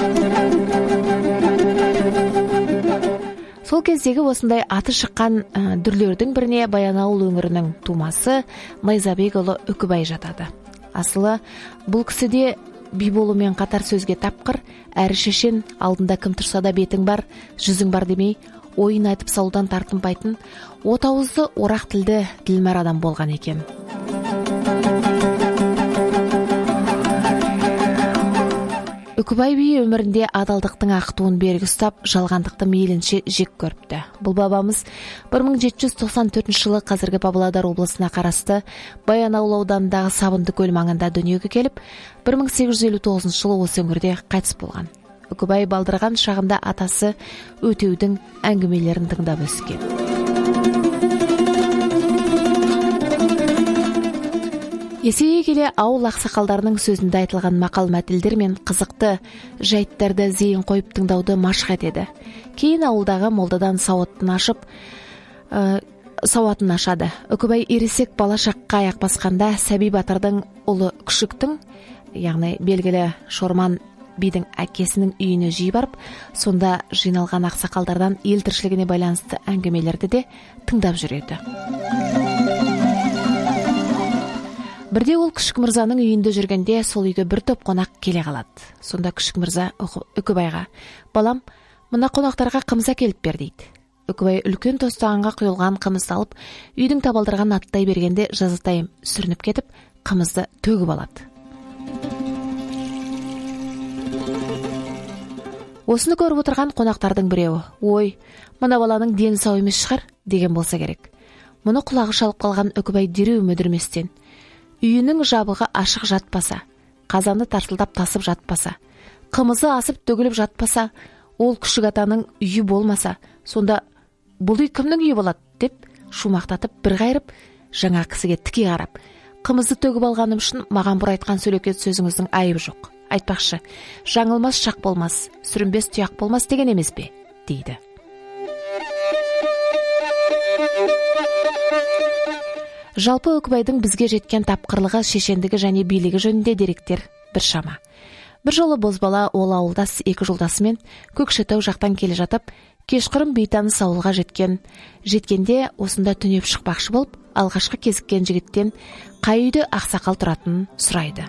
Сол кездегі осындай аты шыққан дүрлердің біріне Баянауыл өңірінің тумасы Найзабекұлы Үкібай жатады. Асылы бұл кісіде би болумен қатар сөзге тапқыр, әрі шешен, алдында кім тұрса да бетің бар, жүзің бар демей, ойын айтып салудан тартынбайтын, от ауызды, орақ тілді ділмәр адам болған екен. Үкібай би өмірінде адалдықтың ақ туын берік ұстап, жалғандықты мейлінше жек көріпті. Бұл бабамыз бір мың жеті жүз тоқсан төртінші жылы қазіргі Павлодар облысына қарасты Баянауыл ауданындағы Сабындыкөл маңында дүниеге келіп, бір мың сегіз жүз елу тоғызыншы жылы осы өңірде қайтыс болған. Үкібай балдырған шағында атасы Өтеудің әңгімелерін тыңдап өскен. Есейе келе ауыл ақсақалдарының сөзінде айтылған мақал-мәтелдер мен қызықты жайттарды зейін қойып тыңдауды машық етеді. Кейін ауылдағы молдадан сауатын ашып, ә, сауатын ашады. Үкібай ересек бала шаққа аяқ басқанда Сәби батырдың ұлы Күшіктің, яғни белгілі Шорман бидің әкесінің үйіне жиі барып, сонда жиналған ақсақалдардан ел тіршілігіне байланысты әңгімелерді де тыңдап жүреді. Бірде ол Күшік мырзаның үйінде жүргенде сол үйге бір топ қонақ келе қалады. Сонда Күшік мырза Үкібайға: "Балам, мына қонақтарға қымыз әкеліп бер" дейді. Үкібай үлкен тостағанға құйылған қымызды алып, үйдің табалдырығын аттай бергенде жазатайым сүрініп кетіп, қымызды төгіп алады. Осыны көріп отырған қонақтардың біреуі: "Ой, мына баланың дені сау емес шығар" деген болса керек. Мұны құлағы шалып қалған Үкібай дереу мүдірместен: "Үйінің жабығы ашық жатпаса, қазаны тартылдап тасып жатпаса, қымызы асып төгіліп жатпаса, ол Күшік атаның үйі болмаса, сонда бұл үй кімнің үйі болады?" деп шумақтатып бір қайырып, жаңа кісіге тіке қарап: Қымызды төгіп алғаным үшін маған бұр айтқан сөлекет сөзіңіздің айыбы жоқ. Айтпақшы, жаңылмас шақ болмас, сүрінбес тұяқ болмас деген емес пе, дейді. Жалпы Өкібайдың бізге жеткен тапқырлығы, шешендігі және билігі жөнінде деректер бір шама. Бір жолы бозбала ол ауылдас екі жолдасымен Көкшетау жақтан келе жатып, кешқұрым бейтаныс ауылға жеткен. Жеткенде осында түнеп шықпақшы болып, алғашқы кезіккен жігіттен қай үйде ақсақал тұратынын сұрайды.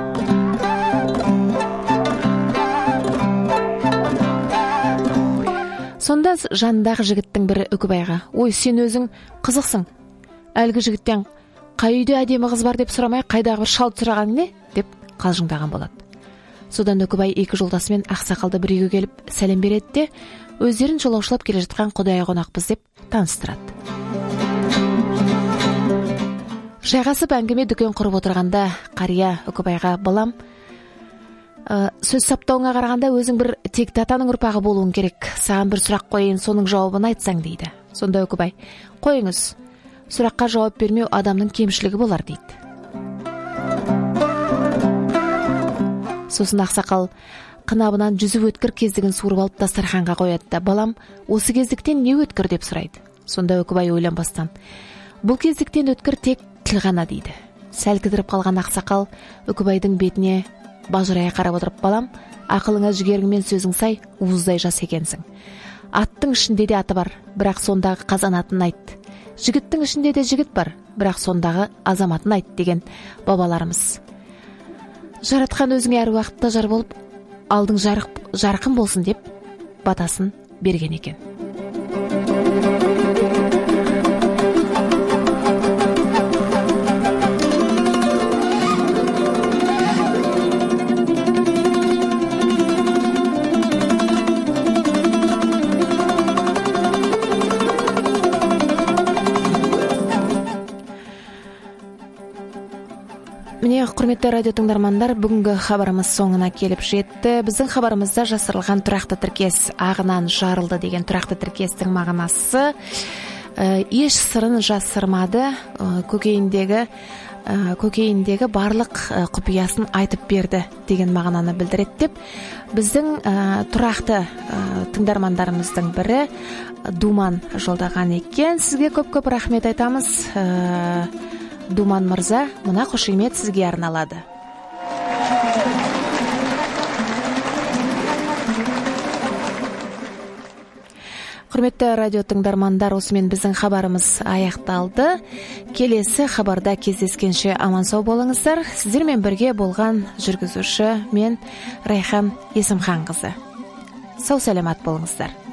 Сонда жанындағы жігіттің бірі Өкібайға: "Ой, сен өзің қызықсың. Әлгі жігіттен қай үйде әдемі қыз бар деп сұрамай, қайдағы бір шалды сұраған не?" деп қалжыңдаған болады. Содан Өкібай екі жолдасымен ақсақалды бір үйге келіп сәлем береді де, өздерін жолаушылап келе жатқан құдайы қонақпыз деп таныстырады. Жайғасып әңгіме дүкен құрып отырғанда қария Өкібайға: "Балам, ә, сөз саптауыңа қарағанда өзің бір текті атаның ұрпағы болуың керек. Саған бір сұрақ қойын, соның жауабын айтсаң" дейді. Сонда Өкібай: "Қойыңыз, сұраққа жауап бермеу адамның кемшілігі болар" дейді. Сосын ақсақал қынабынан жүзіп өткір кездігін суырып алып дастарханға қояды да: "Балам, осы кездіктен не өткір?" деп сұрайды. Сонда Өкібай ойланбастан: "Бұл кездіктен өткір тек тіл ғана" дейді. Сәл кідіріп қалған ақсақал Өкібайдың бетіне бажырая қарап отырып: "Балам, ақылыңа жігеріңмен сөзің сай, уыздай жас екенсің. Аттың ішінде де аты бар, бірақ сондағы қазанатын айт. Жігіттің ішінде де жігіт бар, бірақ сондағы азаматын айт" деген бабаларымыз. Жаратқан өзіңе әр уақытта жар болып, алдың жарық, жарқын болсын деп батасын берген екен. Міне, құрметті радио тыңдармандар, бүгінгі хабарымыз соңына келіп жетті. Біздің хабарымызда жасырылған тұрақты тіркес ағынан жарылды деген тұрақты тіркестің мағынасы еш сырын жасырмады, көкейіндегі көкейіндегі барлық құпиясын айтып берді деген мағынаны білдіреді деп біздің тұрақты тыңдармандарымыздың бірі Думан жолдаған екен. Сізге көп-көп рахмет айтамыз. Думан мырза, мына қошемет сізге арналады. Құрметті радио тыңдармандар, осымен біздің хабарымыз аяқталды. Келесі хабарда кездескенше аман сау болыңыздар. Сіздермен бірге болған жүргізуші мен Райхан Есімханқызы. Сау саламат болыңыздар.